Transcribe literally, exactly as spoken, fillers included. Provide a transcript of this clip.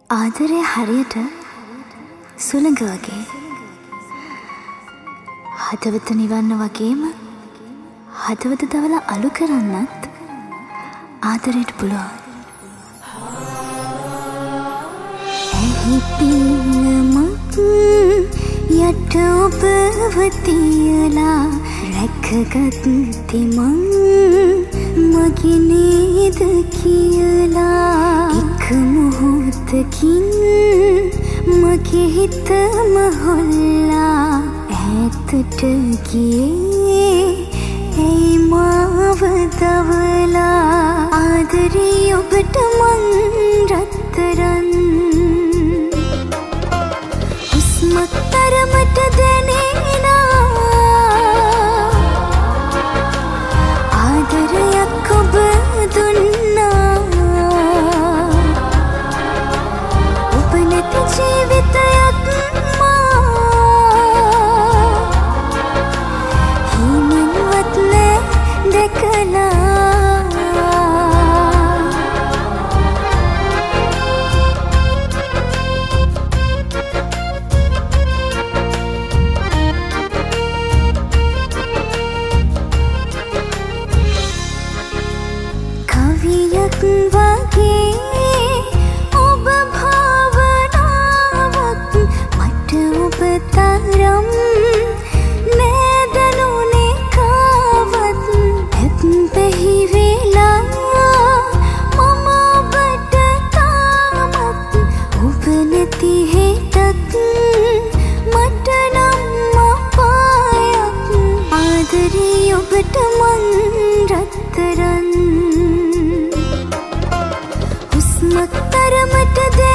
ආදරය හරියට සුළඟ වගේ හදවත නිවන්න වගේම හදවත දවලා අලු කරන්නත් ආදරයට පුළුවන්. ඇහි පිල්ලමක් යට ඔබව තියලා රැකගත් තිමන් මගේ නේද කියලා එක මොහොතකින් මගේ හිතම හොල්ලා ඈතට ගියේ ඇයි මාව දවලා ආදරේ ඔබට මං රත්තරන් හුස්මක් තරමට දැනෙනා ආදරයක් ඔබ දුන්නා ඔබ නැති ජීවිතයක් මා හිමින්වත් නෑ දැකලා කවියක් වගේ ඔබ භාවනාවක් මට ඔබ තරම් නෑදනුනේ කාවත් ඇත්පෙහි වෙලා මම ඔබට තාමත් ඔබ නැති හෙටත් මට නම් අපායක් ආදරේ ඔබට මං රත්තරන් හුස්මක් තරමට